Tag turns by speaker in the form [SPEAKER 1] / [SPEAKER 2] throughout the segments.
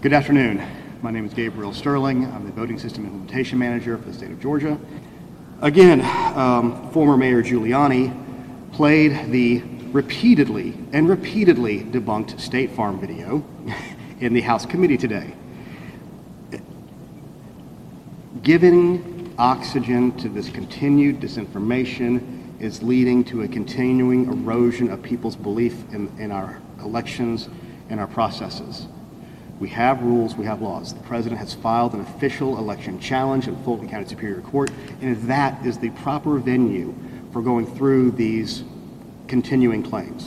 [SPEAKER 1] Good afternoon. My name is Gabriel Sterling. I'm the Voting System Implementation Manager for the state of Georgia. Again, former Mayor Giuliani played the repeatedly debunked State Farm video in the House committee today. Giving oxygen to this continued disinformation is leading to a continuing erosion of people's belief in our elections and our processes. We have rules, we have laws. The president has filed an official election challenge in Fulton County Superior Court, and that is the proper venue for going through these continuing claims.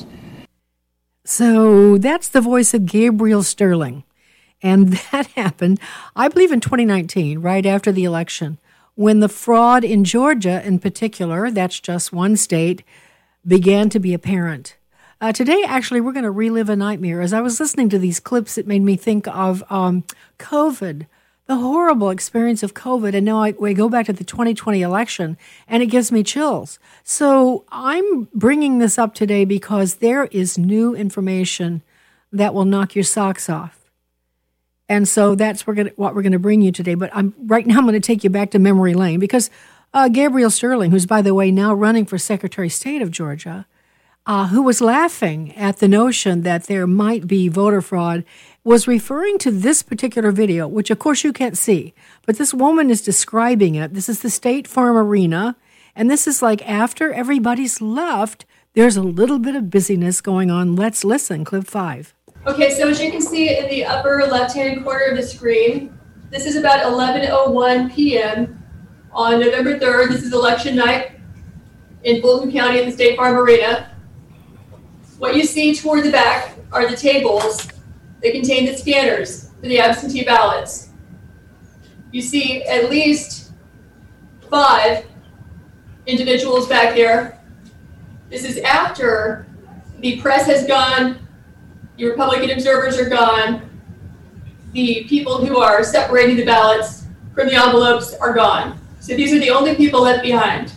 [SPEAKER 2] So that's the voice of Gabriel Sterling. And that happened, I believe, in 2019, right after the election, when the fraud in Georgia in particular, that's just one state, began to be apparent. Today, actually, we're going to relive a nightmare. As I was listening to these clips, it made me think of COVID, the horrible experience of COVID. And now we go back to the 2020 election, and it gives me chills. So I'm bringing this up today because there is new information that will knock your socks off. And so that's what we're going to bring you today. But right now I'm going to take you back to memory lane because Gabriel Sterling, who's, by the way, now running for Secretary of State of Georgia, who was laughing at the notion that there might be voter fraud, was referring to this particular video, which, of course, you can't see. But this woman is describing it. This is the State Farm Arena. And this is like after everybody's left, there's a little bit of busyness going on. Let's listen. Clip 5.
[SPEAKER 3] Okay, so as you can see in the upper left-hand corner of the screen, this is about 11:01 p.m. on November 3rd. This is election night in Fulton County in the State Farm Arena. What you see toward the back are the tables that contain the scanners for the absentee ballots. You see at least 5 individuals back there. This is after the press has gone. The Republican observers are gone. The people who are separating the ballots from the envelopes are gone. So these are the only people left behind.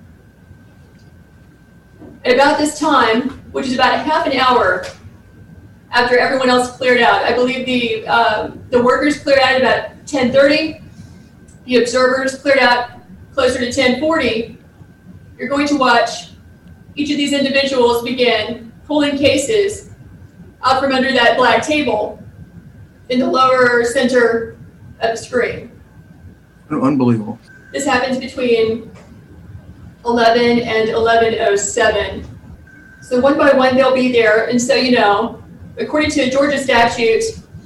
[SPEAKER 3] At about this time, which is about a half an hour after everyone else cleared out, I believe the workers cleared out at about 10:30. The observers cleared out closer to 10:40. You're going to watch each of these individuals begin pulling cases out from under that black table in the lower center of the screen.
[SPEAKER 4] Unbelievable.
[SPEAKER 3] This happens between 11 and 11:07. So one by one they'll be there, and so you know, according to Georgia statute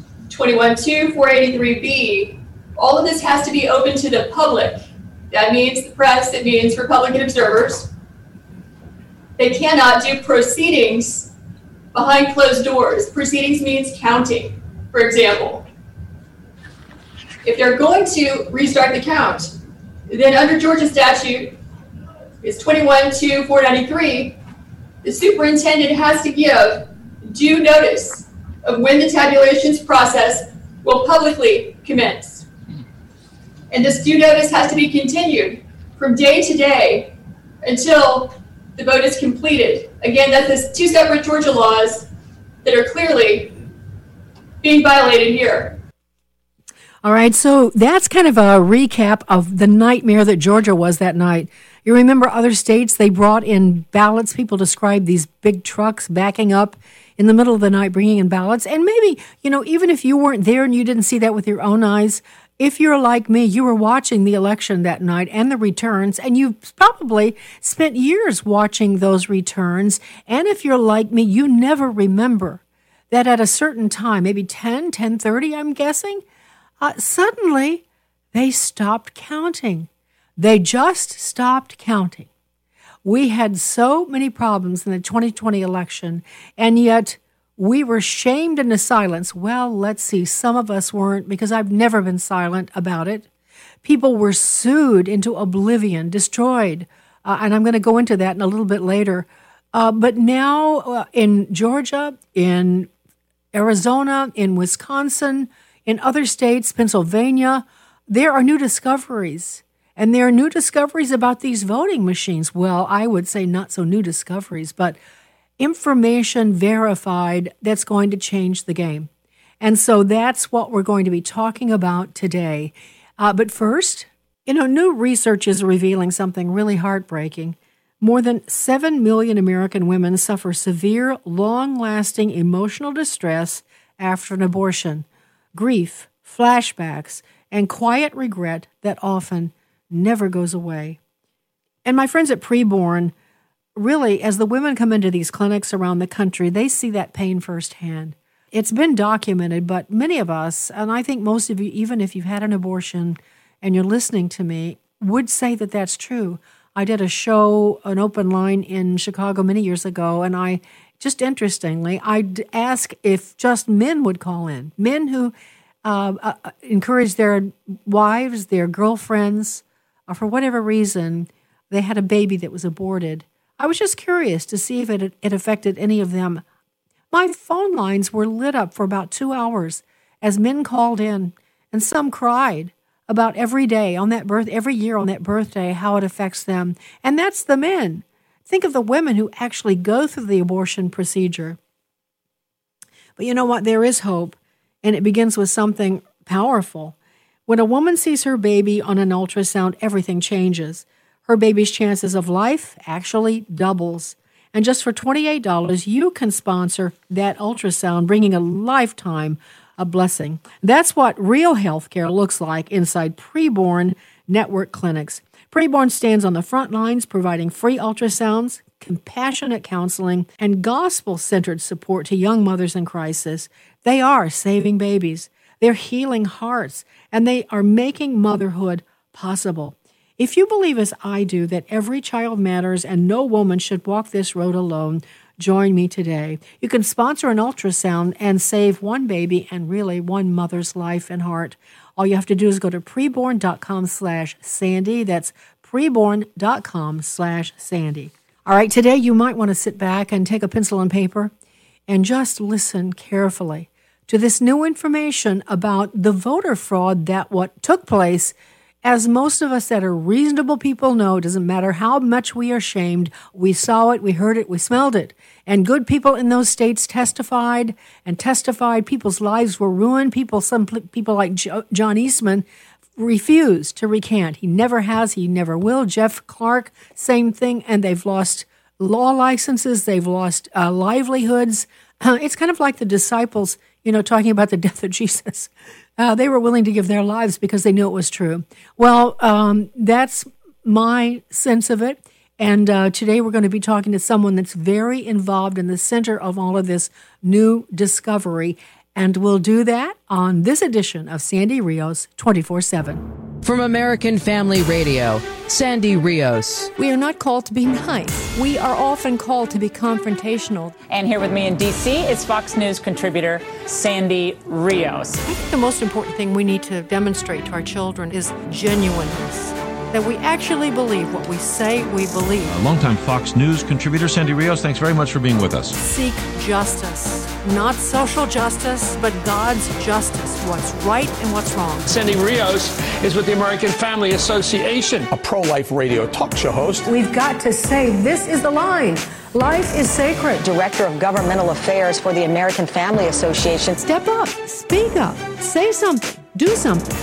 [SPEAKER 3] 21-483B, all of this has to be open to the public. That means the press, it means Republican observers. They cannot do proceedings behind closed doors. Proceedings means counting, for example. If they're going to restart the count, then under Georgia statute, it's 21-493, the superintendent has to give due notice of when the tabulations process will publicly commence. And this due notice has to be continued from day to day until the vote is completed. Again, that's 2 separate Georgia laws that are clearly being violated here.
[SPEAKER 2] All right, so that's kind of a recap of the nightmare that Georgia was that night. You remember other states, they brought in ballots. People described these big trucks backing up in the middle of the night, bringing in ballots. And maybe, you know, even if you weren't there and you didn't see that with your own eyes, if you're like me, you were watching the election that night and the returns, and you've probably spent years watching those returns. And if you're like me, you never remember that at a certain time, maybe 10:30, I'm guessing, suddenly they stopped counting. They just stopped counting. We had so many problems in the 2020 election, and yet we were shamed into silence. Well, let's see. Some of us weren't, because I've never been silent about it. People were sued into oblivion, destroyed. And I'm going to go into that in a little bit later. But now in Georgia, in Arizona, in Wisconsin, in other states, Pennsylvania, there are new discoveries. And there are new discoveries about these voting machines. Well, I would say not so new discoveries, but information verified that's going to change the game. And so that's what we're going to be talking about today. But first, new research is revealing something really heartbreaking. More than 7 million American women suffer severe, long-lasting emotional distress after an abortion, grief, flashbacks, and quiet regret that often never goes away. And my friends at Preborn, really, as the women come into these clinics around the country, they see that pain firsthand. It's been documented, but many of us, and I think most of you, even if you've had an abortion and you're listening to me, would say that that's true. I did a show, an open line in Chicago many years ago, and I asked if just men would call in, men who encourage their wives, their girlfriends, or for whatever reason, they had a baby that was aborted. I was just curious to see if it affected any of them. My phone lines were lit up for about 2 hours as men called in, and some cried about every year on that birthday, how it affects them. And that's the men. Think of the women who actually go through the abortion procedure. But you know what? There is hope, and it begins with something powerful. When a woman sees her baby on an ultrasound, everything changes. Her baby's chances of life actually doubles. And just for $28, you can sponsor that ultrasound, bringing a lifetime a blessing. That's what real healthcare looks like inside Preborn Network clinics. Preborn stands on the front lines, providing free ultrasounds, compassionate counseling, and gospel-centered support to young mothers in crisis. They are saving babies. They're healing hearts, and they are making motherhood possible. If you believe as I do that every child matters and no woman should walk this road alone, join me today. You can sponsor an ultrasound and save one baby and really one mother's life and heart. All you have to do is go to preborn.com/Sandy. That's preborn.com/Sandy. All right, today you might want to sit back and take a pencil and paper and just listen carefully to this new information about the voter fraud that what took place. As most of us that are reasonable people know, it doesn't matter how much we are shamed, we saw it, we heard it, we smelled it. And good people in those states testified. People's lives were ruined. Some people like John Eastman refused to recant. He never has, he never will. Jeff Clark, same thing. And they've lost law licenses. They've lost livelihoods. It's kind of like the disciples, talking about the death of Jesus. They were willing to give their lives because they knew it was true. Well, that's my sense of it. And today we're going to be talking to someone that's very involved in the center of all of this new discovery. And we'll do that on this edition of Sandy Rios 24/7.
[SPEAKER 5] From American Family Radio, Sandy Rios.
[SPEAKER 2] We are not called to be nice. We are often called to be confrontational.
[SPEAKER 6] And here with me in D.C. is Fox News contributor Sandy Rios.
[SPEAKER 2] I think the most important thing we need to demonstrate to our children is genuineness. That we actually believe what we say we believe.
[SPEAKER 7] Longtime Fox News contributor Sandy Rios, thanks very much for being with us.
[SPEAKER 2] Seek justice. Not social justice, but God's justice. What's right and what's wrong.
[SPEAKER 8] Sandy Rios is with the American Family Association.
[SPEAKER 9] A pro-life radio talk show host.
[SPEAKER 2] We've got to say this is the line. Life is sacred.
[SPEAKER 10] Director of Governmental Affairs for the American Family Association.
[SPEAKER 2] Step up. Speak up. Say something. Do something.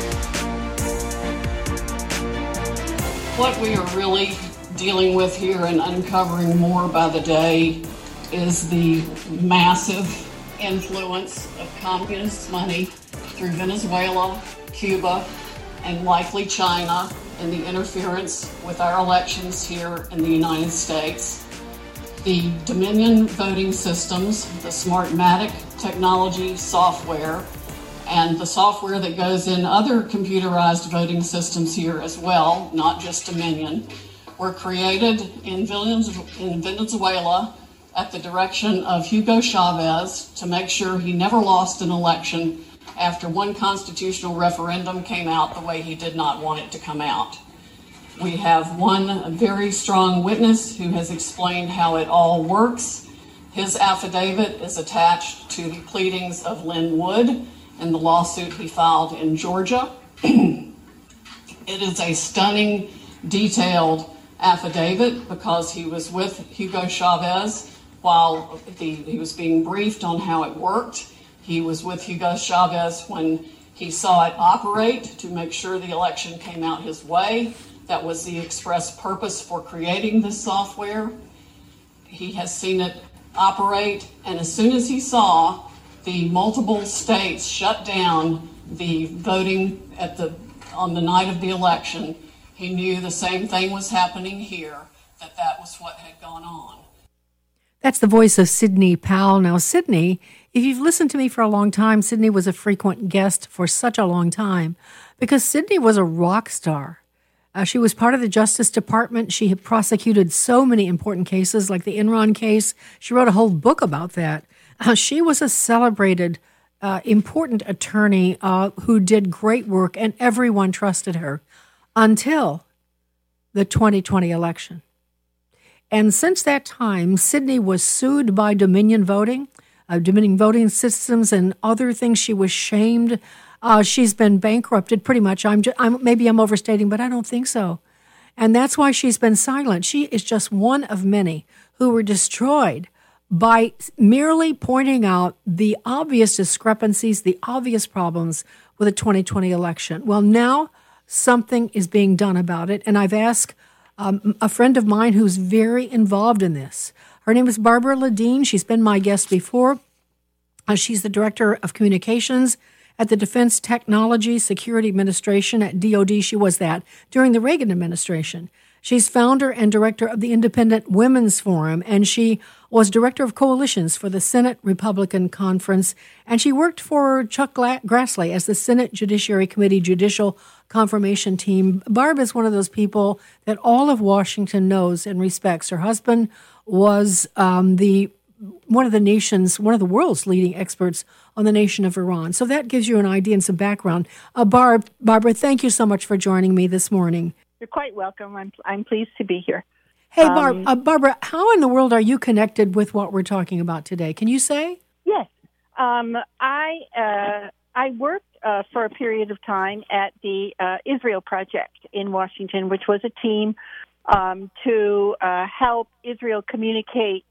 [SPEAKER 11] What we are really dealing with here and uncovering more by the day is the massive influence of communist money through Venezuela, Cuba, and likely China in the interference with our elections here in the United States. The Dominion voting systems, the Smartmatic technology software, and the software that goes in other computerized voting systems here as well, not just Dominion, were created in Venezuela at the direction of Hugo Chavez to make sure he never lost an election after one constitutional referendum came out the way he did not want it to come out. We have one very strong witness who has explained how it all works. His affidavit is attached to the pleadings of Lynn Wood in the lawsuit he filed in Georgia. It is a stunning, detailed affidavit because he was with Hugo Chavez while he was being briefed on how it worked. He was with Hugo Chavez when he saw it operate to make sure the election came out his way. That was the express purpose for creating this software. He has seen it operate, and as soon as he saw the multiple states shut down the voting on the night of the election, he knew the same thing was happening here, that was what had gone on.
[SPEAKER 2] That's the voice of Sidney Powell. Now, Sidney, if you've listened to me for a long time, Sidney was a frequent guest for such a long time because Sidney was a rock star. She was part of the Justice Department. She had prosecuted so many important cases like the Enron case. She wrote a whole book about that. She was a celebrated, important attorney who did great work, and everyone trusted her until the 2020 election. And since that time, Sidney was sued by Dominion Voting Systems, and other things. She was shamed. She's been bankrupted pretty much. Maybe I'm overstating, but I don't think so. And that's why she's been silent. She is just one of many who were destroyed by merely pointing out the obvious discrepancies, the obvious problems with the 2020 election. Well, now something is being done about it, and I've asked a friend of mine who's very involved in this. Her name is Barbara Ladine. She's been my guest before. She's the Director of Communications at the Defense Technology Security Administration at DoD. She was that during the Reagan administration. She's founder and director of the Independent Women's Forum, and she was director of coalitions for the Senate Republican Conference, and she worked for Chuck Grassley as the Senate Judiciary Committee Judicial Confirmation Team. Barb is one of those people that all of Washington knows and respects. Her husband was one of the world's leading experts on the nation of Iran. So that gives you an idea and some background. Barbara, thank you so much for joining me this morning.
[SPEAKER 12] You're quite welcome. I'm pleased to be here.
[SPEAKER 2] Hey, Barbara, how in the world are you connected with what we're talking about today? Can you say?
[SPEAKER 12] Yes. I worked for a period of time at the Israel Project in Washington, which was a team to help Israel communicate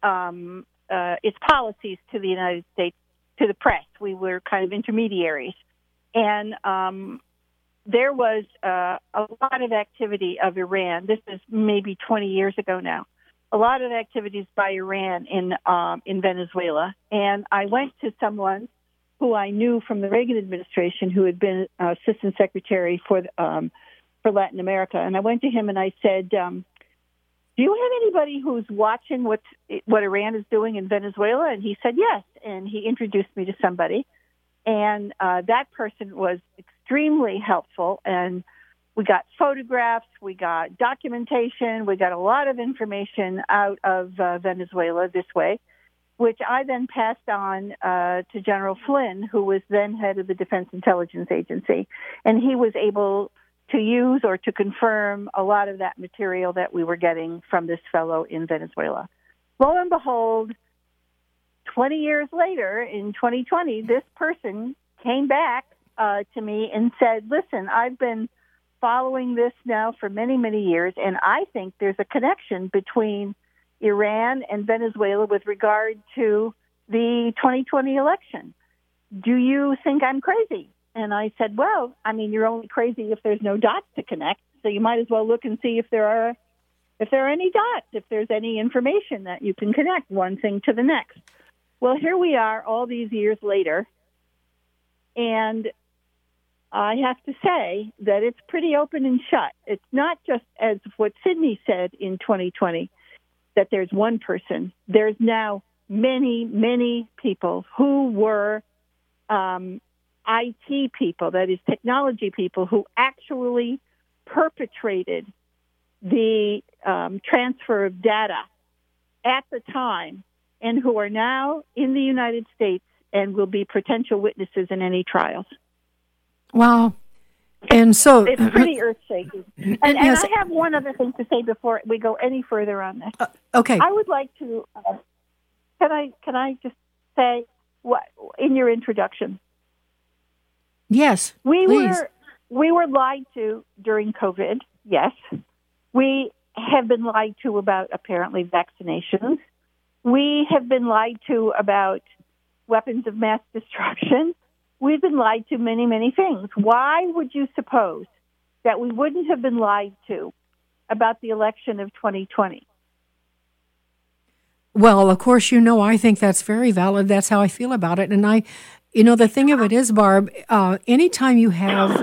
[SPEAKER 12] its policies to the United States, to the press. We were kind of intermediaries. And there was a lot of activity of Iran. This is maybe 20 years ago now. A lot of activities by Iran in Venezuela. And I went to someone who I knew from the Reagan administration, who had been Assistant Secretary for Latin America. And I went to him and I said, do you have anybody who's watching what Iran is doing in Venezuela? And he said, yes. And he introduced me to somebody. And that person was extremely helpful. And we got photographs, we got documentation, we got a lot of information out of Venezuela this way, which I then passed on to General Flynn, who was then head of the Defense Intelligence Agency. And he was able to use or to confirm a lot of that material that we were getting from this fellow in Venezuela. Lo and behold, 20 years later, in 2020, this person came back to me and said, listen, I've been following this now for many, many years, and I think there's a connection between Iran and Venezuela with regard to the 2020 election. Do you think I'm crazy? And I said, well, I mean, you're only crazy if there's no dots to connect, so you might as well look and see if there are any dots, if there's any information that you can connect one thing to the next. Well, here we are all these years later, and I have to say that it's pretty open and shut. It's not just as what Sidney said in 2020, that there's one person. There's now many, many people who were IT people, that is technology people, who actually perpetrated the transfer of data at the time and who are now in the United States and will be potential witnesses in any trials.
[SPEAKER 2] Wow. And so
[SPEAKER 12] it's pretty earth-shaking. And yes, I have one other thing to say before we go any further on this.
[SPEAKER 2] Okay.
[SPEAKER 12] I would like to, can I just say what in your introduction?
[SPEAKER 2] Yes,
[SPEAKER 12] please. We were lied to during COVID, yes. We have been lied to about apparently vaccinations. We have been lied to about weapons of mass destruction. We've been lied to many, many things. Why would you suppose that we wouldn't have been lied to about the election of 2020?
[SPEAKER 2] Well, of course, I think that's very valid. That's how I feel about it. And the thing of it is, Barb, anytime you have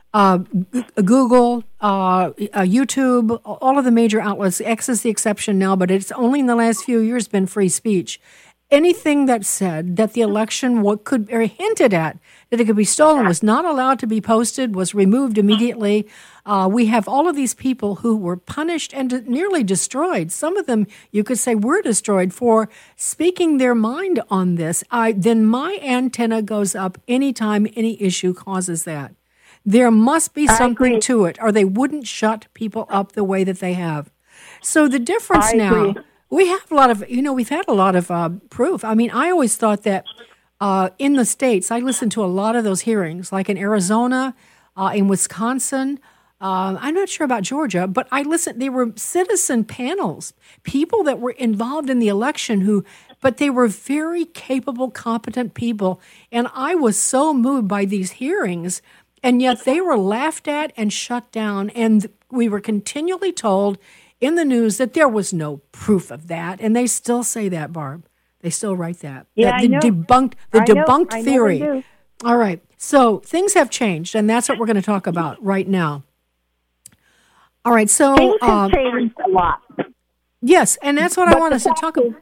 [SPEAKER 2] Google, YouTube, all of the major outlets, X is the exception now, but it's only in the last few years been free speech. Anything that said that the election could or hinted at that it could be stolen was not allowed to be posted, was removed immediately. We have all of these people who were punished and nearly destroyed. Some of them, you could say, were destroyed for speaking their mind on this. Then my antenna goes up anytime any issue causes that. There must be something to it, or they wouldn't shut people up the way that they have. So the difference now, we have a lot of, we've had a lot of proof. I mean, I always thought that in the states, I listened to a lot of those hearings, like in Arizona, in Wisconsin. I'm not sure about Georgia, but I listened. They were citizen panels, people that were involved in the election but they were very capable, competent people. And I was so moved by these hearings, and yet they were laughed at and shut down. And we were continually told in the news that there was no proof of that. And they still say that, Barb. They still write that.
[SPEAKER 12] Yeah,
[SPEAKER 2] I know. Debunked theory.
[SPEAKER 12] I know they do.
[SPEAKER 2] All right. So things have changed, and that's what we're going to talk about right now. All right. So
[SPEAKER 12] things have changed a lot.
[SPEAKER 2] Yes, and that's what I want us to talk about.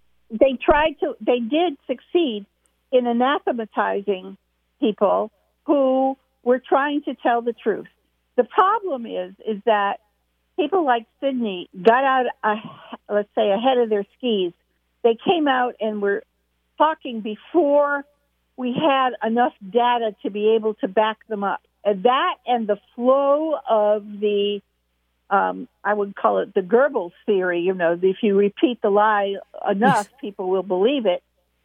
[SPEAKER 12] They did succeed in anathematizing people who were trying to tell the truth. The problem is that people like Sydney got out, let's say, ahead of their skis. They came out and were talking before we had enough data to be able to back them up. And that and the flow of the, I would call it the Goebbels theory, if you repeat the lie enough, people will believe it.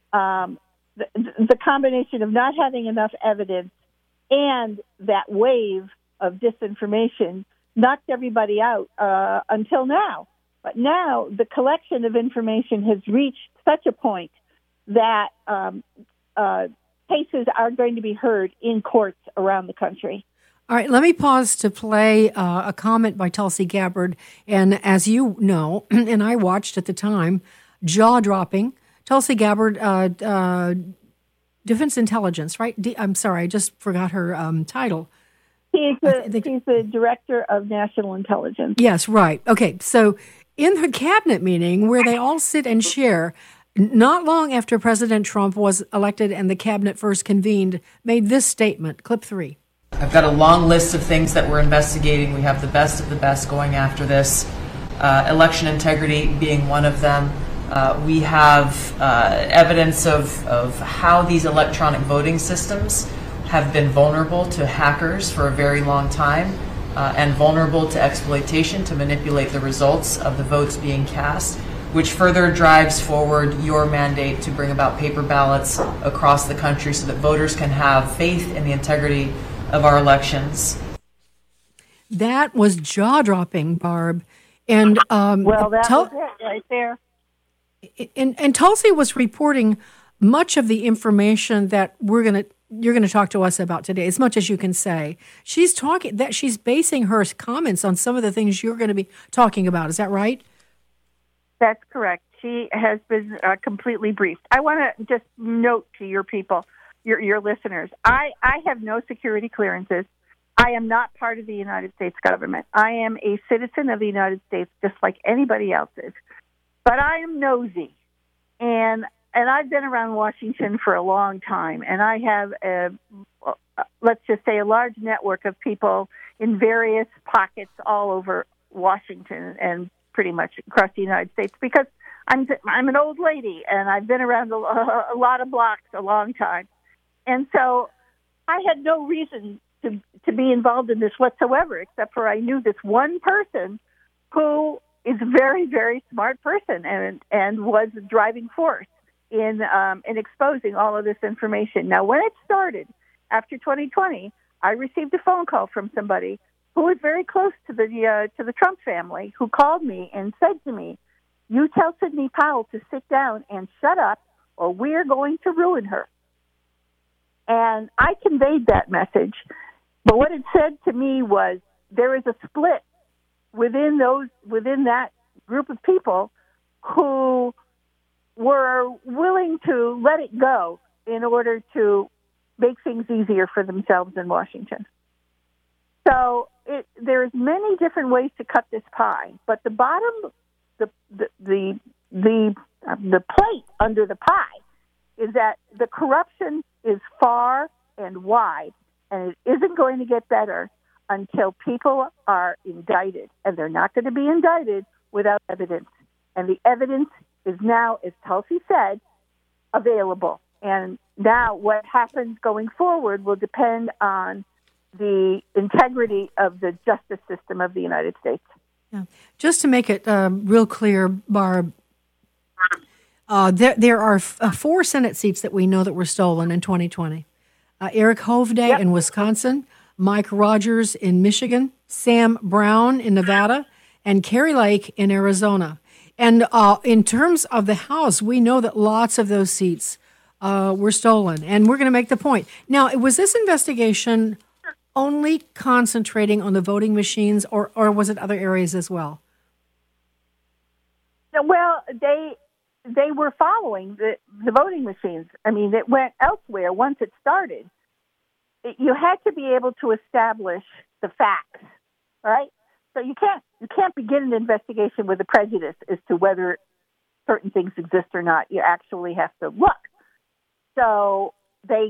[SPEAKER 12] The combination of not having enough evidence and that wave of disinformation knocked everybody out until now. But now the collection of information has reached such a point that cases are going to be heard in courts around the country.
[SPEAKER 2] All right, let me pause to play a comment by Tulsi Gabbard. And as you know, and I watched at the time, jaw-dropping. Tulsi Gabbard, Defense Intelligence, right? I'm sorry, I just forgot her title.
[SPEAKER 12] He's the Director of National Intelligence.
[SPEAKER 2] Yes, right. Okay, so in the cabinet meeting where they all sit and share, not long after President Trump was elected and the cabinet first convened, made this statement, clip 3.
[SPEAKER 13] I've got a long list of things that we're investigating. We have the best of the best going after this, election integrity being one of them. We have evidence of how these electronic voting systems have been vulnerable to hackers for a very long time and vulnerable to exploitation to manipulate the results of the votes being cast, which further drives forward your mandate to bring about paper ballots across the country so that voters can have faith in the integrity of our elections.
[SPEAKER 2] That was jaw-dropping, Barb. And
[SPEAKER 12] that was it right there.
[SPEAKER 2] And Tulsi was reporting much of the information that you're going to talk to us about today, as much as you can say. She's basing her comments on some of the things you're going to be talking about. Is that right?
[SPEAKER 12] That's correct. She has been completely briefed. I want to just note to your people, your listeners, I have no security clearances. I am not part of the United States government. I am a citizen of the United States, just like anybody else is. But I am nosy, and I've been around Washington for a long time, and I have, let's just say, a large network of people in various pockets all over Washington and pretty much across the United States, because I'm an old lady, and I've been around a lot of blocks a long time. And so I had no reason to be involved in this whatsoever, except for I knew this one person who is a very, very smart person and was a driving force in exposing all of this information. Now, when it started after 2020, I received a phone call from somebody who was very close to the Trump family, who called me and said to me, "You tell Sidney Powell to sit down and shut up, or we're going to ruin her. And I conveyed that message. But what it said to me was there is a split within that group of people who were willing to let it go in order to make things easier for themselves in Washington. So there's many different ways to cut this pie, but the bottom, the plate under the pie is that the corruption is far and wide, and it isn't going to get better until people are indicted, and they're not going to be indicted without evidence. And the evidence is now, as Tulsi said, available. And now what happens going forward will depend on the integrity of the justice system of the United States.
[SPEAKER 2] Yeah. Just to make it real clear, Barb, there are 4 Senate seats that we know that were stolen in 2020. Eric Hovde in Wisconsin, Mike Rogers in Michigan, Sam Brown in Nevada, and Kari Lake in Arizona. And in terms of the House, we know that lots of those seats were stolen. And we're going to make the point. Now, was this investigation only concentrating on the voting machines, or was it other areas as well?
[SPEAKER 12] Well, they were following the voting machines. I mean, it went elsewhere once it started. You had to be able to establish the facts, right? So you can't begin an investigation with a prejudice as to whether certain things exist or not. You actually have to look. So they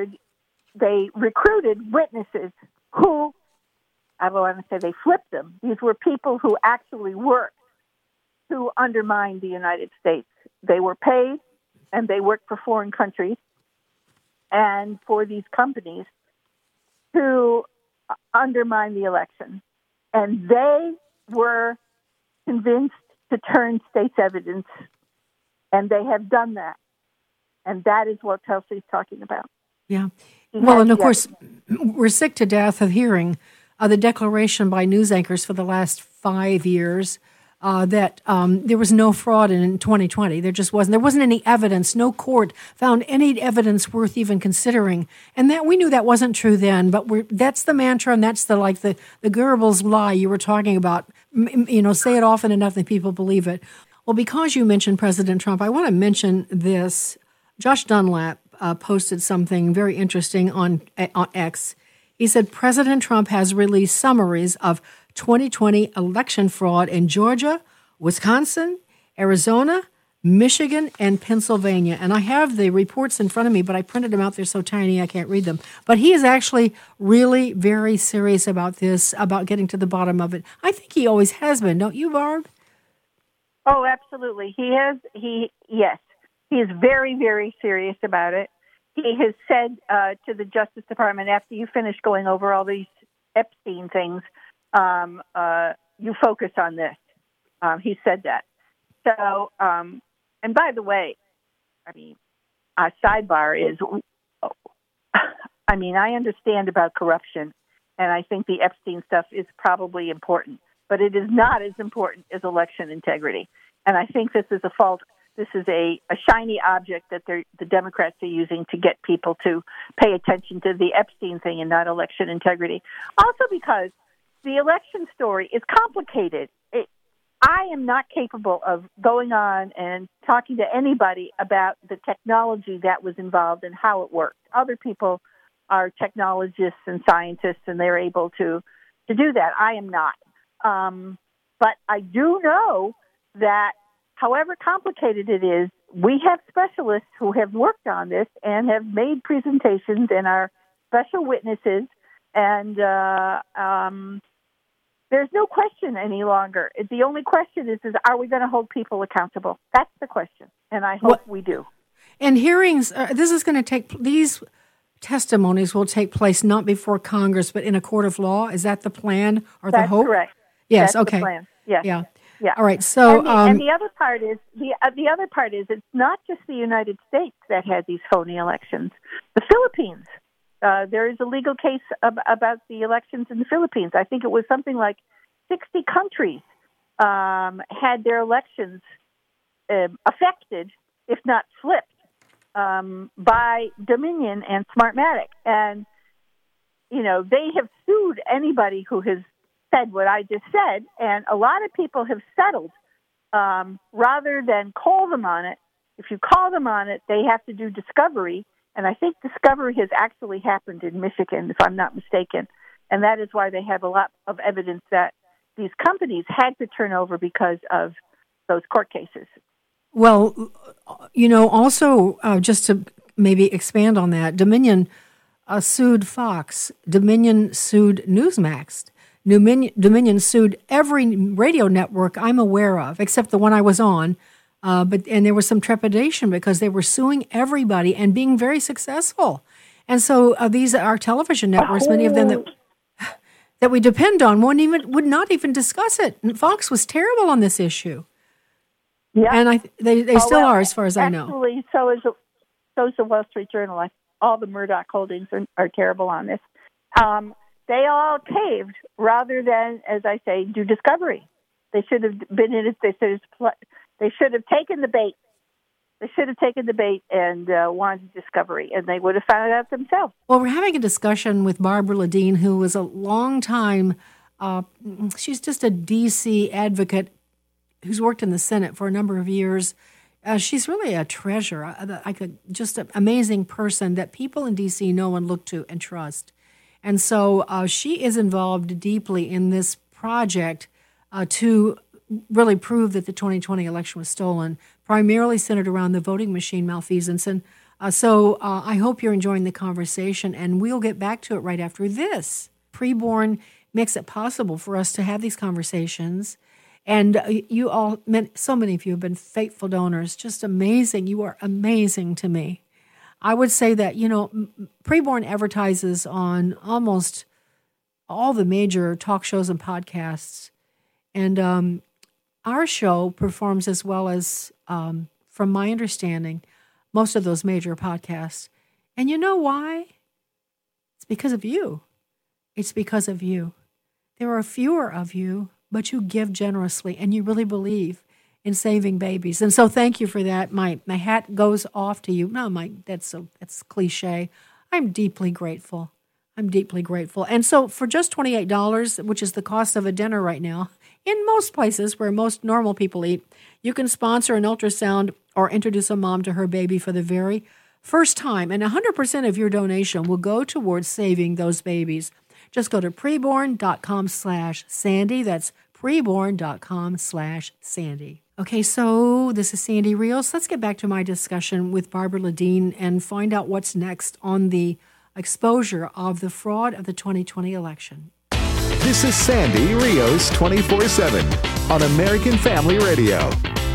[SPEAKER 12] recruited witnesses who, I don't want to say they flipped them. These were people who actually worked to undermine the United States. They were paid, and they worked for foreign countries and for these companies to undermine the election. And they were convinced to turn state's evidence, and they have done that. And that is what Tulsi's talking about.
[SPEAKER 2] Yeah. Well, and of course, we're sick to death of hearing the declaration by news anchors for the last 5 years that there was no fraud in 2020. There just wasn't. There wasn't any evidence. No court found any evidence worth even considering. And that we knew that wasn't true then. But that's the mantra, and that's the Goebbels lie you were talking about. Say it often enough that people believe it. Well, because you mentioned President Trump, I want to mention this. Josh Dunlap posted something very interesting on X. He said President Trump has released summaries of 2020 election fraud in Georgia, Wisconsin, Arizona, Michigan, and Pennsylvania. And I have the reports in front of me, but I printed them out. They're so tiny I can't read them. But he is actually really very serious about this, about getting to the bottom of it. I think he always has been, don't you, Barb?
[SPEAKER 12] Oh, absolutely. Yes. He is very, very serious about it. He has said to the Justice Department, after you finish going over all these Epstein things, you focus on this. He said that. So, and by the way, a sidebar is, I understand about corruption, and I think the Epstein stuff is probably important, but it is not as important as election integrity. And I think this is a fault. This is a shiny object that the Democrats are using to get people to pay attention to the Epstein thing and not election integrity. Also because the election story is complicated. I am not capable of going on and talking to anybody about the technology that was involved and how it worked. Other people are technologists and scientists, and they're able to do that. I am not. But I do know that however complicated it is, we have specialists who have worked on this and have made presentations and are special witnesses. And there's no question any longer. The only question is are we going to hold people accountable? That's the question. And I hope we do.
[SPEAKER 2] And hearings, this is going to these testimonies will take place not before Congress, but in a court of law. Is that the plan or the hope?
[SPEAKER 12] That's correct.
[SPEAKER 2] Yes.
[SPEAKER 12] That's
[SPEAKER 2] okay.
[SPEAKER 12] The plan. Yes.
[SPEAKER 2] Yeah.
[SPEAKER 12] Yeah.
[SPEAKER 2] All right. So,
[SPEAKER 12] and the other part is it's not just the United States that had these phony elections. The Philippines. There is a legal case about the elections in the Philippines. I think it was something like 60 countries had their elections affected, if not flipped, by Dominion and Smartmatic. And, they have sued anybody who has said what I just said, and a lot of people have settled rather than call them on it. If you call them on it, they have to do discovery, and I think discovery has actually happened in Michigan, if I'm not mistaken, and that is why they have a lot of evidence that these companies had to turn over because of those court cases.
[SPEAKER 2] Well, also just to maybe expand on that, Dominion sued Fox. Dominion sued Newsmax. Dominion sued every radio network I'm aware of, except the one I was on. And there was some trepidation because they were suing everybody and being very successful. And so these are television networks, many of them that we depend on, would not even discuss it. And Fox was terrible on this issue.
[SPEAKER 12] Yeah,
[SPEAKER 2] and they still are, as far as I know.
[SPEAKER 12] Actually, so is the Wall Street Journal. All the Murdoch holdings are terrible on this. They all caved rather than, as I say, do discovery. They should have been in it. They should have taken the bait. They should have taken the bait and wanted discovery, and they would have found it out themselves.
[SPEAKER 2] Well, we're having a discussion with Barbara Ladine, who was a long time. She's just a D.C. advocate who's worked in the Senate for a number of years. She's really a treasure, just an amazing person that people in D.C. know and look to and trust. And so she is involved deeply in this project to really prove that the 2020 election was stolen, primarily centered around the voting machine malfeasance. And so I hope you're enjoying the conversation, and we'll get back to it right after this. Preborn makes it possible for us to have these conversations. And you all, so many of you have been faithful donors, just amazing. You are amazing to me. I would say that, Preborn advertises on almost all the major talk shows and podcasts. And our show performs as well as, from my understanding, most of those major podcasts. And you know why? It's because of you. It's because of you. There are fewer of you, but you give generously, and you really believe in saving babies. And so thank you for that. My hat goes off to you. No, that's cliche. I'm deeply grateful. And so for just $28, which is the cost of a dinner right now, in most places where most normal people eat, you can sponsor an ultrasound or introduce a mom to her baby for the very first time. And 100% of your donation will go towards saving those babies. Just go to preborn.com/Sandy. That's preborn.com/Sandy. Okay, so this is Sandy Rios. Let's get back to my discussion with Barbara Ladine and find out what's next on the exposure of the fraud of the 2020 election.
[SPEAKER 14] This is Sandy Rios 24/7 on American Family Radio.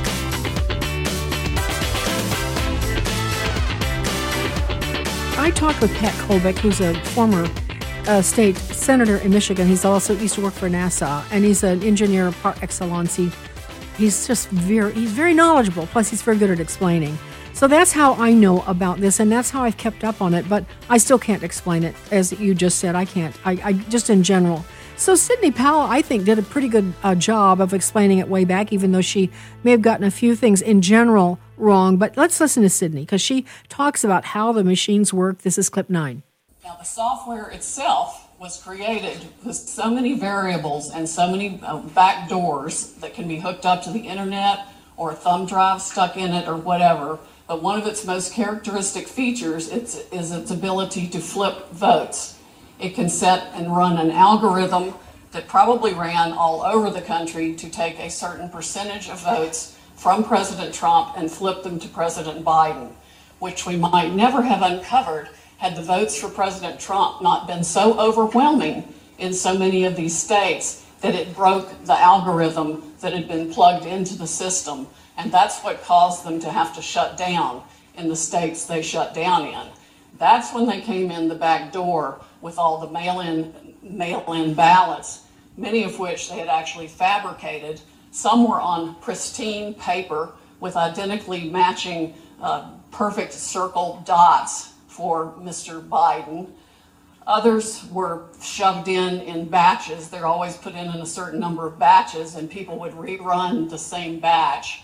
[SPEAKER 2] I talked with Pat Kolbeck, who's a former state senator in Michigan. He's also used to work for NASA, and he's an engineer par excellence. He's just very knowledgeable. Plus, he's very good at explaining. So that's how I know about this, and that's how I've kept up on it. But I still can't explain it, as you just said. I can't. I just in general. So Sidney Powell, I think, did a pretty good job of explaining it way back, even though she may have gotten a few things in general wrong. But let's listen to Sidney, because she talks about how the machines work. This is clip 9.
[SPEAKER 11] Now, the software itself was created with so many variables and so many back doors that can be hooked up to the internet or a thumb drive stuck in it or whatever. But one of its most characteristic features is its ability to flip votes. It can set and run an algorithm that probably ran all over the country to take a certain percentage of votes from President Trump and flip them to President Biden, which we might never have uncovered had the votes for President Trump not been so overwhelming in so many of these states that it broke the algorithm that had been plugged into the system. And that's what caused them to have to shut down in the states they shut down in. That's when they came in the back door with all the mail-in ballots, many of which they had actually fabricated. Some were on pristine paper with identically matching perfect circle dots for Mr. Biden. Others were shoved in batches. They're always put in a certain number of batches, and people would rerun the same batch.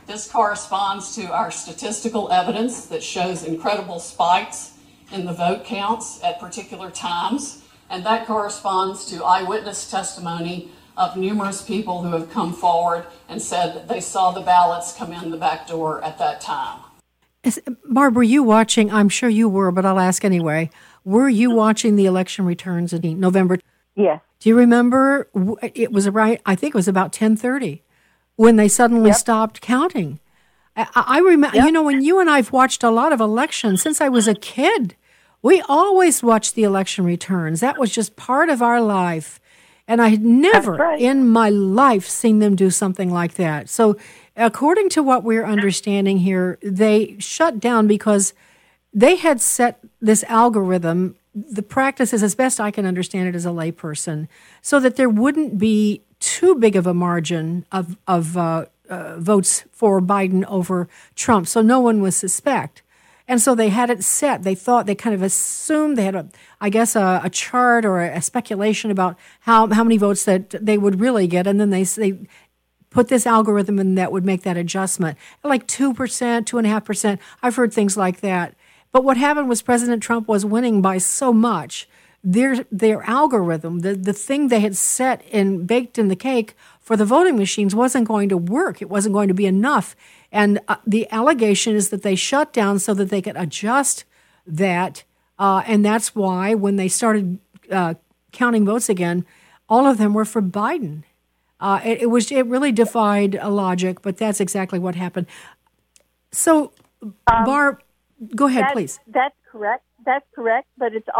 [SPEAKER 11] This corresponds to our statistical evidence that shows incredible spikes in the vote counts at particular times, and that corresponds to eyewitness testimony of numerous people who have come forward and said that they saw the ballots come in the back door at that time.
[SPEAKER 2] Barb, were you watching? I'm sure you were, but I'll ask anyway. Were you watching the election returns in November?
[SPEAKER 12] Yes.
[SPEAKER 2] Do you remember? It was I think it was about 10:30 when they suddenly stopped counting. I remember, when you and I've watched a lot of elections since I was a kid, we always watched the election returns. That was just part of our life. And I had never in my life seen them do something like that. So according to what we're understanding here, they shut down because they had set this algorithm. The practice is, as best I can understand it as a layperson, so that there wouldn't be too big of a margin of votes for Biden over Trump, so no one would suspect. And so they had it set. They kind of assumed, they had a chart or a speculation about how many votes that they would really get. And then they put this algorithm in that would make that adjustment. Like 2%, 2.5%. I've heard things like that. But what happened was President Trump was winning by so much. Their algorithm, the thing they had set and baked in the cake for the voting machines wasn't going to work. It wasn't going to be enough. And the allegation is that they shut down so that they could adjust that. And that's why when they started counting votes again, all of them were for Biden. It really defied logic, but that's exactly what happened. So, Barb, go ahead, please.
[SPEAKER 12] That's correct. That's correct. But it's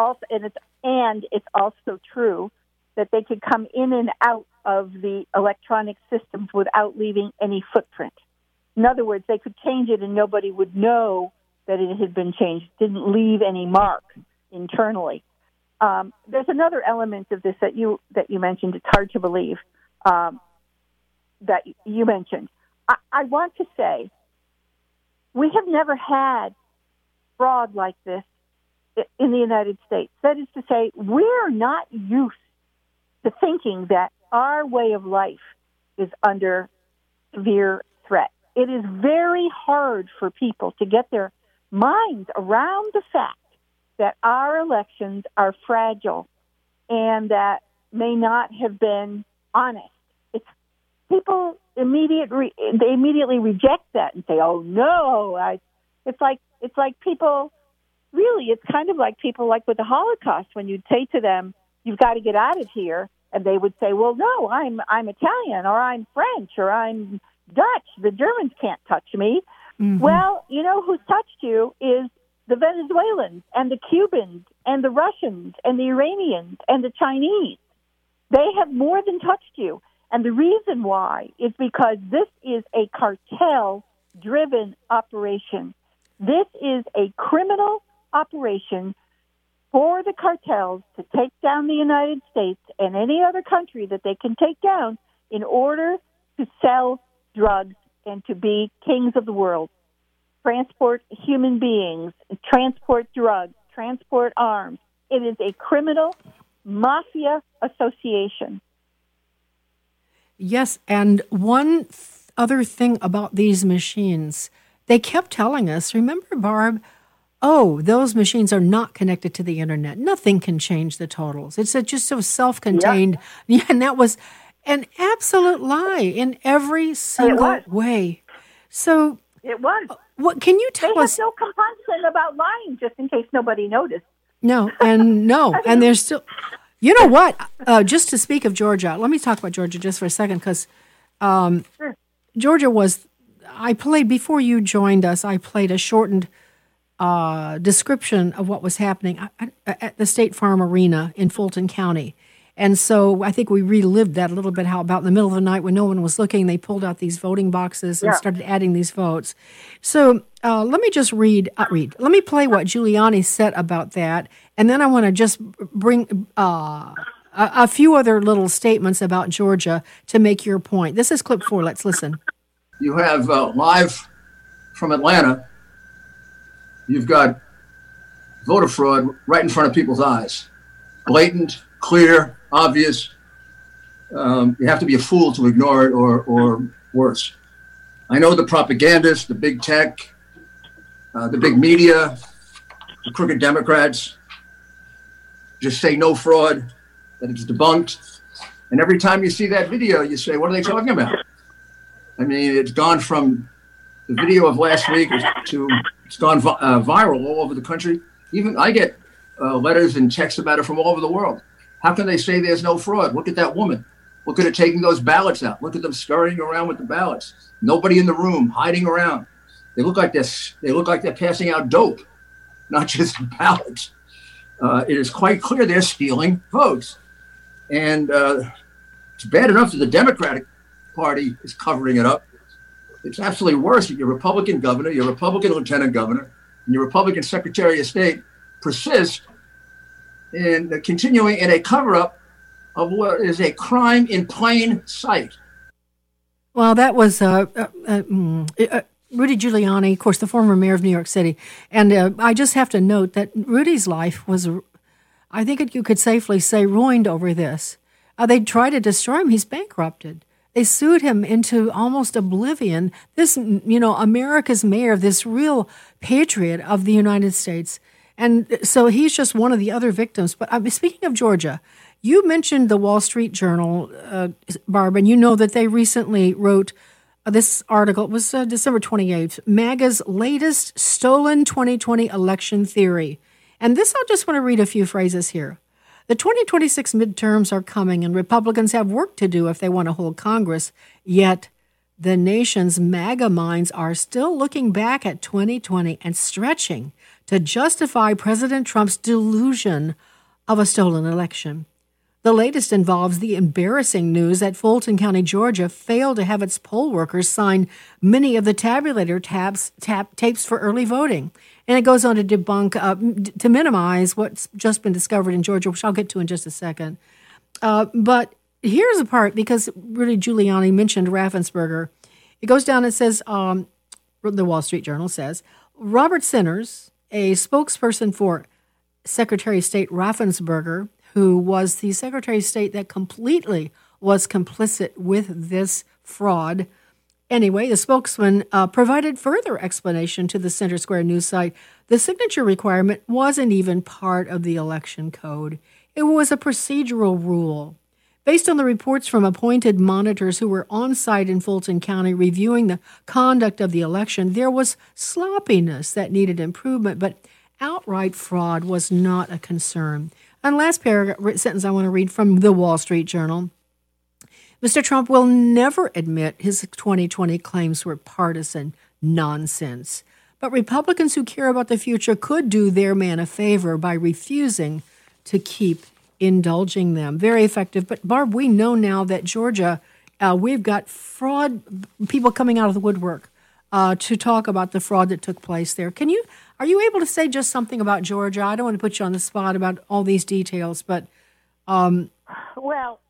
[SPEAKER 12] also true that they could come in and out of the electronic systems without leaving any footprint. In other words, they could change it and nobody would know that it had been changed. It didn't leave any mark internally. There's another element of this that you mentioned. It's hard to believe that you mentioned. I want to say we have never had fraud like this in the United States. That is to say, we're not used to thinking that our way of life is under severe threat. It is very hard for people to get their minds around the fact that our elections are fragile and that may not have been honest. People immediately reject that and say, "Oh no!" It's like people. Really, it's kind of like people like with the Holocaust when you'd say to them, "You've got to get out of here," and they would say, "Well, no, I'm Italian or I'm French or I'm Dutch. The Germans can't touch me." Mm-hmm. Well, you know who's touched you is the Venezuelans and the Cubans and the Russians and the Iranians and the Chinese. They have more than touched you. And the reason why is because this is a cartel-driven operation. This is a criminal operation for the cartels to take down the United States and any other country that they can take down in order to sell drugs and to be kings of the world. Transport human beings, transport drugs, transport arms. It is a criminal mafia association.
[SPEAKER 2] Yes, and one other thing about these machines, they kept telling us, remember, Barb, those machines are not connected to the internet. Nothing can change the totals. It's just so self-contained. Yeah, and that was an absolute lie in every single way. So
[SPEAKER 12] it was.
[SPEAKER 2] What can you tell us?
[SPEAKER 12] They have no compunction about lying, just in case nobody noticed.
[SPEAKER 2] No, and there's still. You know what? Just to speak of Georgia, let me talk about Georgia just for a second, because Georgia was. I played before you joined us. I played a shortened description of what was happening at the State Farm Arena in Fulton County. And so I think we relived that a little bit, how about in the middle of the night when no one was looking, they pulled out these voting boxes and started adding these votes. So let me just read. Let me play what Giuliani said about that. And then I want to just bring a few other little statements about Georgia to make your point. This is clip 4. Let's listen.
[SPEAKER 4] You have live from Atlanta. You've got voter fraud right in front of people's eyes. Blatant, clear, obvious. You have to be a fool to ignore it or worse. I know the propagandists, the big tech, the big media, the crooked Democrats just say no fraud, that it's debunked. And every time you see that video, you say, what are they talking about? I mean, it's gone from the video of last week to it's gone viral all over the country. Even I get letters and texts about it from all over the world. How can they say there's no fraud? Look at that woman. Look at her taking those ballots out. Look at them scurrying around with the ballots. Nobody in the room, hiding around. They look like this. They look like they're passing out dope, not just ballots. It is quite clear they're stealing votes. And it's bad enough that the Democratic Party is covering it up. It's absolutely worse that your Republican governor, your Republican lieutenant governor, and your Republican Secretary of State persist in continuing in a cover-up of what is a crime in plain sight.
[SPEAKER 2] Well, that was Rudy Giuliani, of course, the former mayor of New York City. And I just have to note that Rudy's life was, I think you could safely say, ruined over this. They tried to destroy him. He's bankrupted. They sued him into almost oblivion. This, America's mayor, this real patriot of the United States. And so he's just one of the other victims. But speaking of Georgia, you mentioned the Wall Street Journal, Barb, and you know that they recently wrote this article. It was December 28th, MAGA's latest stolen 2020 election theory. And this, I just want to read a few phrases here. The 2026 midterms are coming, and Republicans have work to do if they want to hold Congress. Yet, the nation's MAGA minds are still looking back at 2020 and stretching to justify President Trump's delusion of a stolen election. The latest involves the embarrassing news that Fulton County, Georgia, failed to have its poll workers sign many of the tabulator tapes for early voting. And it goes on to debunk, to minimize what's just been discovered in Georgia, which I'll get to in just a second. But here's the part, because Rudy Giuliani mentioned Raffensperger. It goes down and says, the Wall Street Journal says, Robert Sinners, a spokesperson for Secretary of State Raffensperger, who was the Secretary of State that completely was complicit with this fraud. Anyway, the spokesman provided further explanation to the Center Square News site. The signature requirement wasn't even part of the election code. It was a procedural rule. Based on the reports from appointed monitors who were on site in Fulton County reviewing the conduct of the election, there was sloppiness that needed improvement, but outright fraud was not a concern. And last sentence I want to read from the Wall Street Journal. Mr. Trump will never admit his 2020 claims were partisan nonsense. But Republicans who care about the future could do their man a favor by refusing to keep indulging them. Very effective. But, Barb, we know now that Georgia, we've got fraud, people coming out of the woodwork to talk about the fraud that took place there. Are you able to say just something about Georgia? I don't want to put you on the spot about all these details, but...
[SPEAKER 12] Well,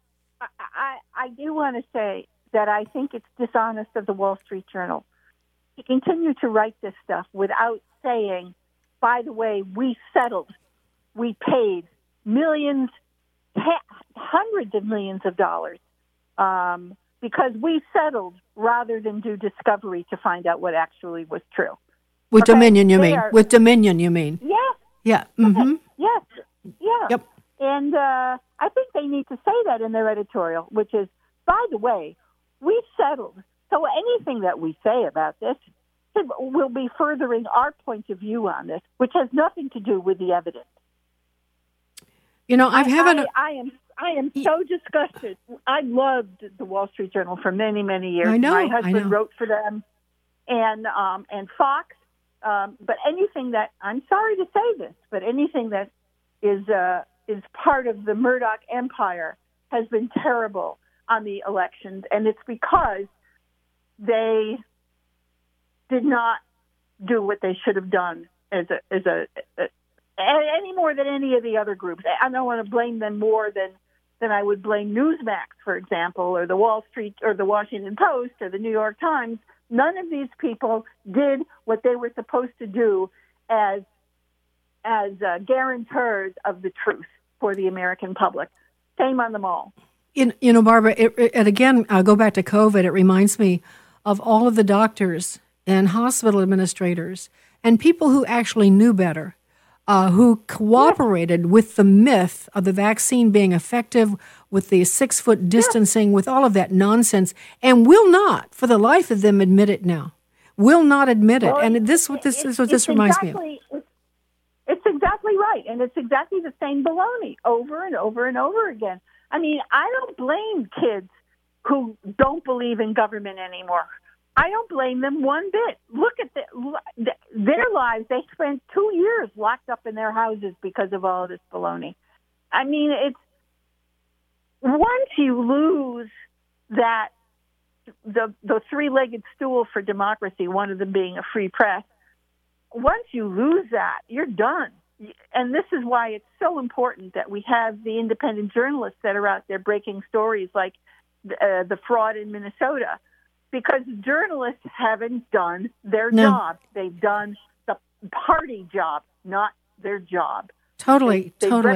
[SPEAKER 12] I do want to say that I think it's dishonest of the Wall Street Journal to continue to write this stuff without saying, by the way, we settled, we paid millions, hundreds of millions of dollars because we settled rather than do discovery to find out what actually was true.
[SPEAKER 2] With Dominion, you mean? With Dominion, you mean?
[SPEAKER 12] Yes.
[SPEAKER 2] Yeah. Mm-hmm.
[SPEAKER 12] Yes. Yeah.
[SPEAKER 2] Yep.
[SPEAKER 12] And I think they need to say that in their editorial, which is, by the way, we settled. So anything that we say about this will be furthering our point of view on this, which has nothing to do with the evidence.
[SPEAKER 2] I
[SPEAKER 12] am so disgusted. I loved the Wall Street Journal for many, many years.
[SPEAKER 2] I know.
[SPEAKER 12] My husband wrote for them, and Fox. But anything that, I'm sorry to say this, but anything that is part of the Murdoch empire has been terrible on the elections, and it's because they did not do what they should have done any more than any of the other groups. I don't want to blame them more than I would blame Newsmax, for example, or the Wall Street or the Washington Post or the New York Times. None of these people did what they were supposed to do as guarantors of the truth for the American public. Shame on them all.
[SPEAKER 2] Barbara, and again, I'll go back to COVID. It reminds me of all of the doctors and hospital administrators and people who actually knew better, who cooperated with the myth of the vaccine being effective, with the 6-foot distancing, with all of that nonsense, and will not, for the life of them, admit it now. Will not admit it. And this is what this reminds me of.
[SPEAKER 12] It's exactly right. And it's exactly the same baloney over and over and over again. I mean, I don't blame kids who don't believe in government anymore. I don't blame them one bit. Look at their lives. They spent 2 years locked up in their houses because of all of this baloney. I mean, it's once you lose that the three-legged stool for democracy, one of them being a free press, once you lose that, you're done. And this is why it's so important that we have the independent journalists that are out there breaking stories like the fraud in Minnesota, because journalists haven't done their job. They've done the party job, not their job.
[SPEAKER 2] Totally.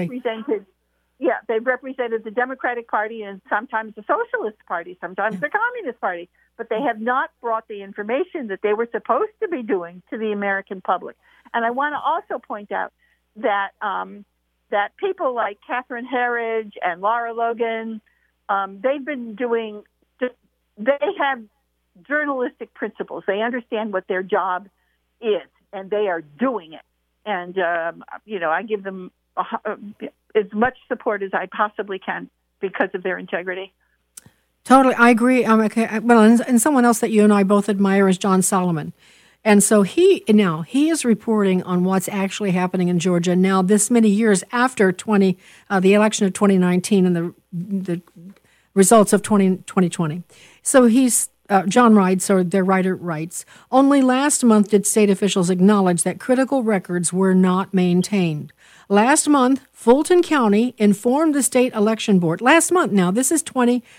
[SPEAKER 12] They've represented the Democratic Party and sometimes the Socialist Party, sometimes the Communist Party, but they have not brought the information that they were supposed to be doing to the American public. And I want to also point out that that people like Catherine Herridge and Laura Logan, they've been doing. They have journalistic principles. They understand what their job is, and they are doing it. And I give them as much support as I possibly can because of their integrity.
[SPEAKER 2] Totally, I agree. And someone else that you and I both admire is John Solomon. And so he is reporting on what's actually happening in Georgia now, this many years after the election of 2019 and the results of 2020. So John writes, or their writer writes, only last month did state officials acknowledge that critical records were not maintained. Last month, Fulton County informed the state election board. Last month now, this is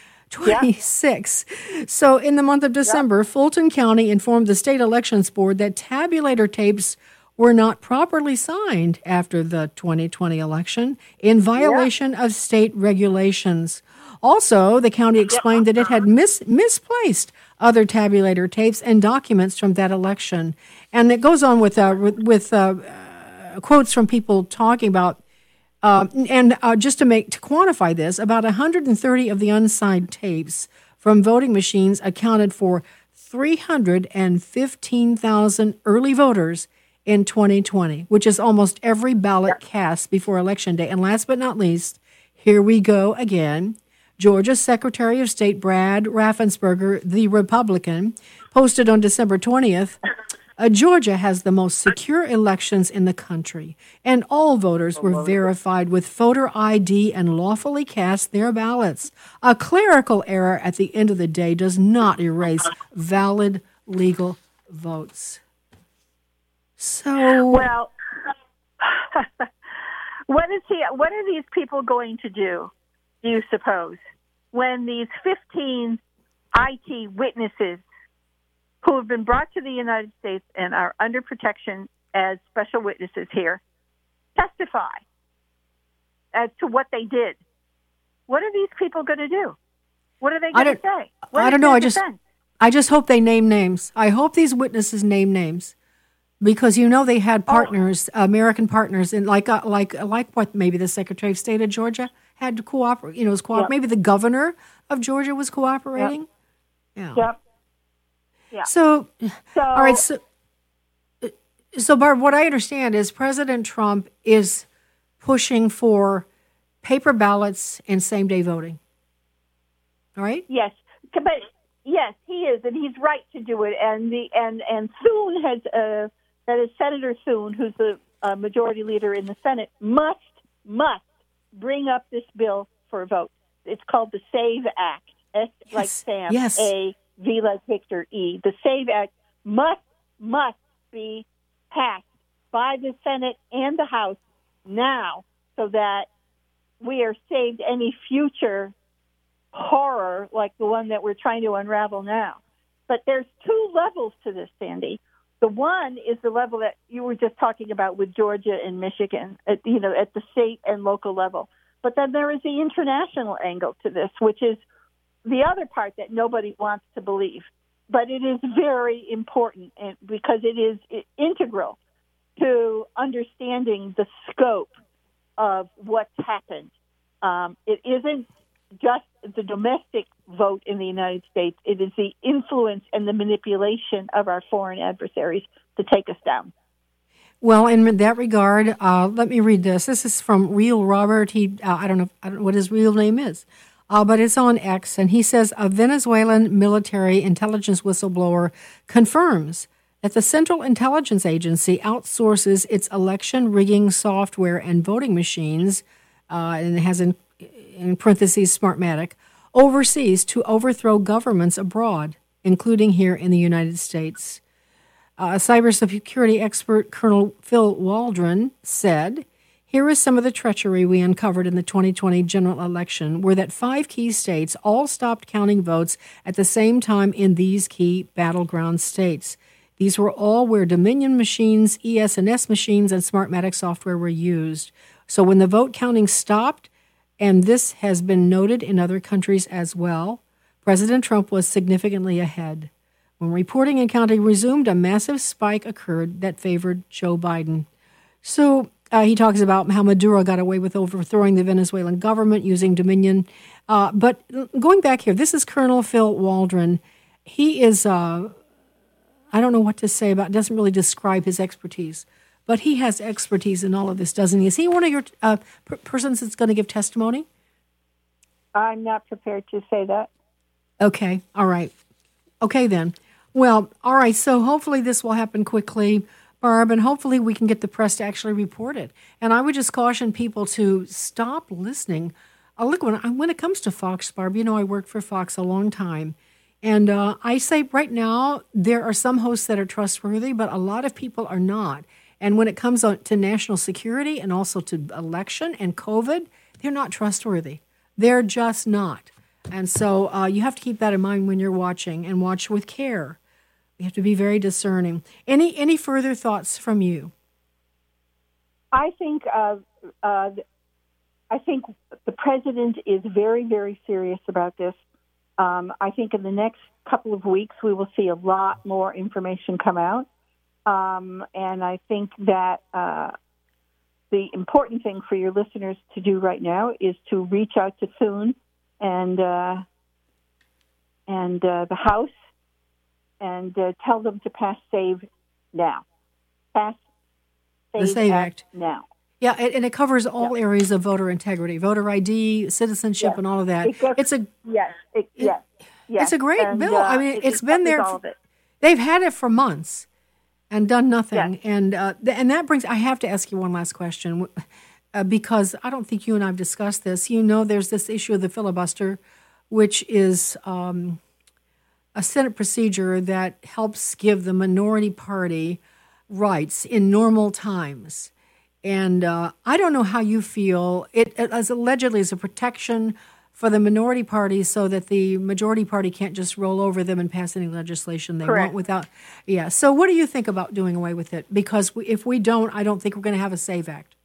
[SPEAKER 2] 2026. Yeah. So in the month of December, Fulton County informed the state elections board that tabulator tapes were not properly signed after the 2020 election in violation of state regulations. Also, the county explained that it had misplaced other tabulator tapes and documents from that election. And it goes on with quotes from people talking about, just to quantify this, about 130 of the unsigned tapes from voting machines accounted for 315,000 early voters in 2020, which is almost every ballot cast before Election Day. And last but not least, here we go again. Georgia Secretary of State Brad Raffensperger, the Republican, posted on December 20th, Georgia has the most secure elections in the country, and all voters were verified with voter ID and lawfully cast their ballots. A clerical error at the end of the day does not erase valid legal votes. So,
[SPEAKER 12] well, what are these people going to do you suppose, when these 15 IT witnesses who have been brought to the United States and are under protection as special witnesses here testify as to what they did? What are these people going to do? What are they going to say?
[SPEAKER 2] I don't know. I just hope they name names. I hope these witnesses name names. Because they had partners, American partners, and like what maybe the Secretary of State of Georgia had to cooperate. Maybe the governor of Georgia was cooperating.
[SPEAKER 12] Yep. Yeah. Yeah.
[SPEAKER 2] So all right. So Barb, what I understand is President Trump is pushing for paper ballots and same-day voting. All right.
[SPEAKER 12] Yes, but yes, he is, and he's right to do it. And Thune has. That is Senator Thune, who's the majority leader in the Senate, must bring up this bill for a vote. It's called the SAVE Act. S like Sam,
[SPEAKER 2] yes.
[SPEAKER 12] A, V like Victor, E. The SAVE Act must be passed by the Senate and the House now so that we are saved any future horror like the one that we're trying to unravel now. But there's two levels to this, Sandy. The one is the level that you were just talking about with Georgia and Michigan, at the state and local level. But then there is the international angle to this, which is the other part that nobody wants to believe. but it is very important because it is integral to understanding the scope of what's happened. It isn't just the domestic vote in the United States. It is the influence and the manipulation of our foreign adversaries to take us down.
[SPEAKER 2] Well, in that regard, let me read this. This is from Real Robert. I don't know what his real name is, but it's on X, and he says a Venezuelan military intelligence whistleblower confirms that the Central Intelligence Agency outsources its election rigging software and voting machines, and it has in parentheses Smartmatic, overseas to overthrow governments abroad, including here in the United States. Cybersecurity expert Colonel Phil Waldron said, "Here is some of the treachery we uncovered in the 2020 general election, where that 5 key states all stopped counting votes at the same time in these key battleground states. These were all where Dominion machines, ES&S machines, and Smartmatic software were used. So when the vote counting stopped, and this has been noted in other countries as well, President Trump was significantly ahead. When reporting and counting resumed, a massive spike occurred that favored Joe Biden." So he talks about how Maduro got away with overthrowing the Venezuelan government using Dominion. But going back here, this is Colonel Phil Waldron. He is, I don't know what to say about, doesn't really describe his expertise, but he has expertise in all of this, doesn't he? Is he one of your persons that's going to give testimony?
[SPEAKER 12] I'm not prepared to say that.
[SPEAKER 2] Okay, all right. Okay, then. Well, all right, so hopefully this will happen quickly, Barb, and hopefully we can get the press to actually report it. And I would just caution people to stop listening. Look, when it comes to Fox, Barb, you know I worked for Fox a long time. And I say right now there are some hosts that are trustworthy, but a lot of people are not. And when it comes to national security and also to election and COVID, they're not trustworthy. They're just not. And so you have to keep that in mind when you're watching, and watch with care. You have to be very discerning. Any further thoughts from you?
[SPEAKER 12] I think the president is very, very serious about this. I think in the next couple of weeks we will see a lot more information come out. And I think that the important thing for your listeners to do right now is to reach out to Thune and the House and tell them to pass SAVE now. Pass
[SPEAKER 2] the SAVE Act
[SPEAKER 12] now.
[SPEAKER 2] Yeah, and it covers all areas of voter integrity, voter ID, citizenship, and all of that. It's a great bill. I mean, it's been there. They've had it for months and done nothing. Yes. And that brings. I have to ask you one last question because I don't think you and I have discussed this. You know, there's this issue of the filibuster, which is a Senate procedure that helps give the minority party rights in normal times. And I don't know how you feel. It as allegedly is a protection for the minority party so that the majority party can't just roll over them and pass any legislation they want without. Yeah. So what do you think about doing away with it? Because if we don't, I don't think we're going to have a SAVE Act.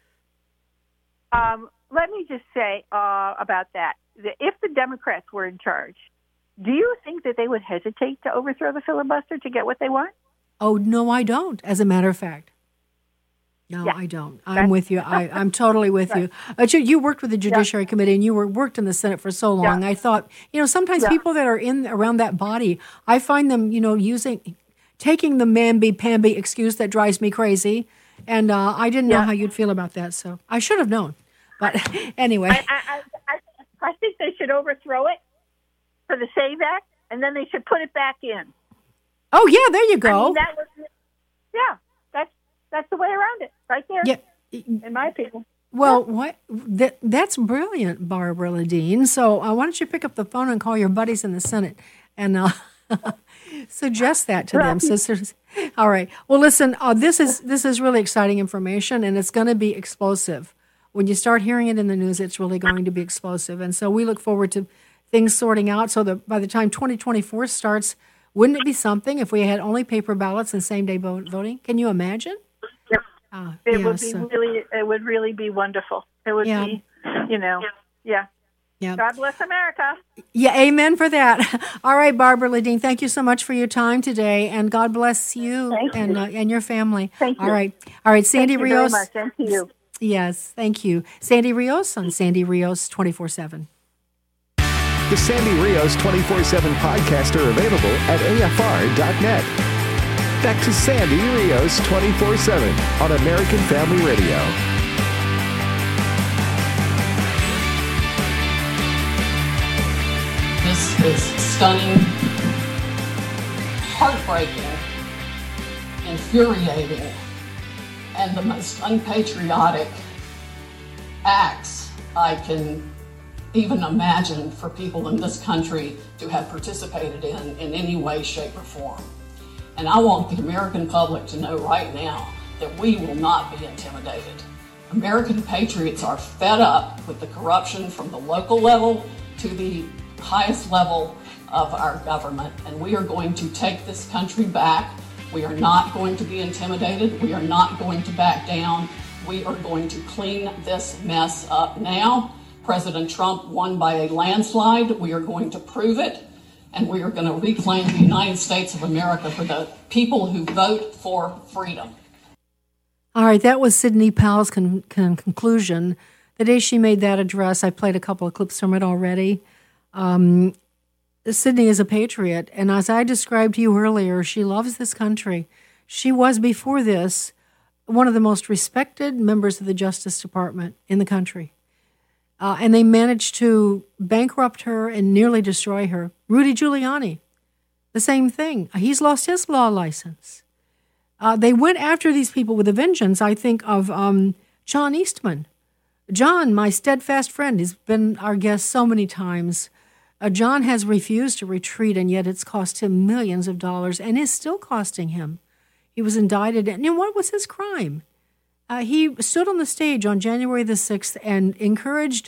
[SPEAKER 12] Let me just say about that. If the Democrats were in charge, do you think that they would hesitate to overthrow the filibuster to get what they want?
[SPEAKER 2] Oh, no, I don't, as a matter of fact. No, I don't. I'm with you. I'm totally with you. You worked with the Judiciary Committee, and you worked in the Senate for so long. I thought, sometimes people that are in around that body, I find them, taking the mamby-pamby excuse that drives me crazy, and I didn't know how you'd feel about that, so I should have known. But anyway.
[SPEAKER 12] I think they should overthrow it for the SAVE Act, and then they should put it back in.
[SPEAKER 2] Oh, yeah, there you go.
[SPEAKER 12] I mean, that's the way around it, right there. Yeah, in my opinion.
[SPEAKER 2] Well, that's brilliant, Barbara Ladine. So why don't you pick up the phone and call your buddies in the Senate and suggest that to them, sisters. All right. Well, listen, this is really exciting information, and it's going to be explosive. When you start hearing it in the news, it's really going to be explosive. And so we look forward to things sorting out so that by the time 2024 starts, wouldn't it be something if we had only paper ballots and same-day voting? Can you imagine?
[SPEAKER 12] It would really be wonderful. It would be,
[SPEAKER 2] Yeah.
[SPEAKER 12] God bless America.
[SPEAKER 2] Yeah, amen for that. All right, Barbara Ladine, thank you so much for your time today, and God bless you and your family.
[SPEAKER 12] Thank you.
[SPEAKER 2] All right, Sandy
[SPEAKER 12] Thank you
[SPEAKER 2] Rios.
[SPEAKER 12] very much, and to you.
[SPEAKER 2] Yes, thank you. Sandy Rios on Sandy Rios 24/7.
[SPEAKER 14] The Sandy Rios 24/7 podcasts are available at afr.net. Back to Sandy Rios 24/7 on American Family Radio.
[SPEAKER 11] This is stunning, heartbreaking, infuriating, and the most unpatriotic acts I can even imagine for people in this country to have participated in any way, shape, or form. And I want the American public to know right now that we will not be intimidated. American patriots are fed up with the corruption from the local level to the highest level of our government, and we are going to take this country back. We are not going to be intimidated. We are not going to back down. We are going to clean this mess up now. President Trump won by a landslide. We are going to prove it, and we are going to reclaim the United States of America for the people who vote for freedom.
[SPEAKER 2] All right, that was Sidney Powell's conclusion. The day she made that address, I played a couple of clips from it already. Sidney is a patriot, and as I described to you earlier, she loves this country. She was, before this, one of the most respected members of the Justice Department in the country. And they managed to bankrupt her and nearly destroy her. Rudy Giuliani, the same thing. He's lost his law license. They went after these people with a vengeance. I think of John Eastman. John, my steadfast friend, he's been our guest so many times. John has refused to retreat, and yet it's cost him millions of dollars and is still costing him. He was indicted, and what was his crime? He stood on the stage on January the 6th and encouraged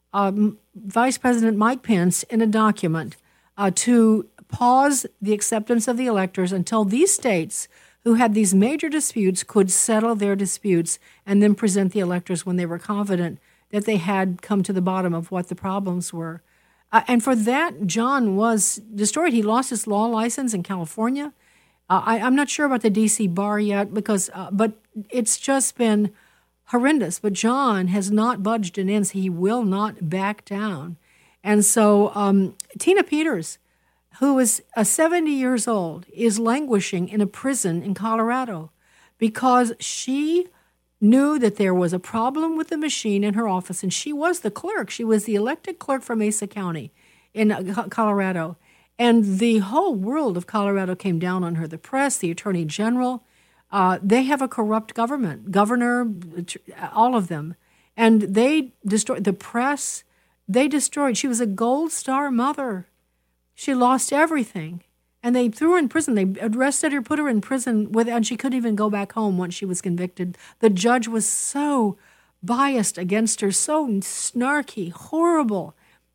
[SPEAKER 2] Vice President Mike Pence in a document to pause the acceptance of the electors until these states who had these major disputes could settle their disputes and then present the electors when they were confident that they had come to the bottom of what the problems were. And for that, John was destroyed. He lost his law license in California. I'm not sure about the D.C. bar yet, but it's just been horrendous. But John has not budged an inch. He will not back down. And so Tina Peters, who is 70 years old, is languishing in a prison in Colorado because she knew that there was a problem with the machine in her office, and she was the clerk. She was the elected clerk for Mesa County in Colorado. And the whole world of Colorado came down on her, the press, the attorney general. They have a corrupt government, governor, all of them. And they destroyed the press. They destroyed. She was a gold star mother. She lost everything. And they threw her in prison. They arrested her, put her in prison, and she couldn't even go back home once she was convicted. The judge was so biased against her, so snarky, horrible.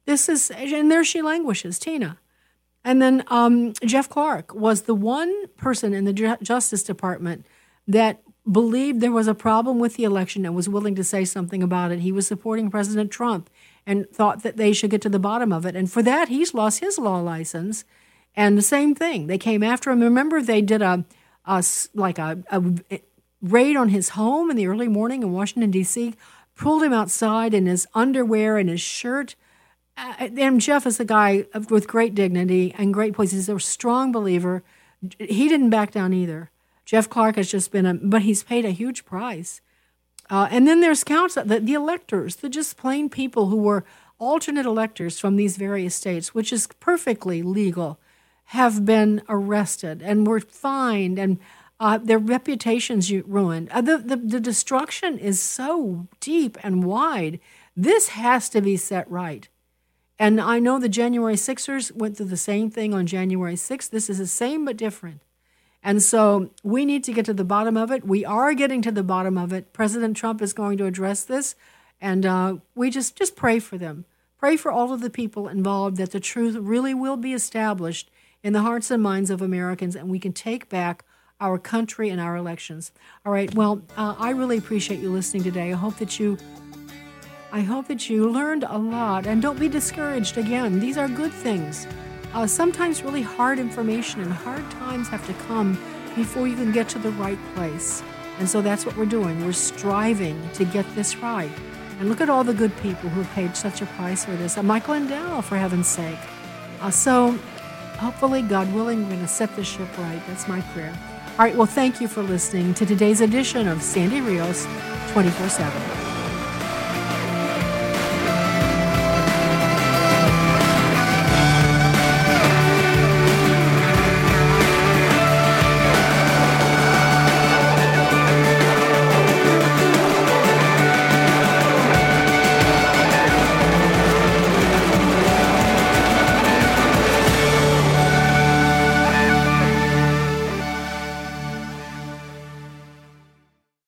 [SPEAKER 2] And there she languishes, Tina. And then Jeff Clark was the one person in the Justice Department that believed there was a problem with the election and was willing to say something about it. He was supporting President Trump and thought that they should get to the bottom of it. And for that, he's lost his law license. And the same thing. They came after him. Remember, they did a raid on his home in the early morning in Washington, D.C., pulled him outside in his underwear and his shirt. And Jeff is a guy with great dignity and great poise. He's a strong believer. He didn't back down either. Jeff Clark has just but he's paid a huge price. And then there's council, the electors, the just plain people who were alternate electors from these various states, which is perfectly legal, have been arrested and were fined, and their reputations ruined. The destruction is so deep and wide. This has to be set right. And I know the January 6ers went through the same thing on January 6th. This is the same but different. And so we need to get to the bottom of it. We are getting to the bottom of it. President Trump is going to address this, and we just pray for them. Pray for all of the people involved that the truth really will be established in the hearts and minds of Americans, and we can take back our country and our elections. All right, well, I really appreciate you listening today. I hope that you I hope that you learned a lot, and don't be discouraged. Again, these are good things. Sometimes really hard information and hard times have to come before you can get to the right place. And so that's what we're doing. We're striving to get this right. And look at all the good people who paid such a price for this. Michael Lindell, for heaven's sake. So hopefully, God willing, we're going to set this ship right. That's my prayer. All right, well, thank you for listening to today's edition of Sandy Rios 24/7.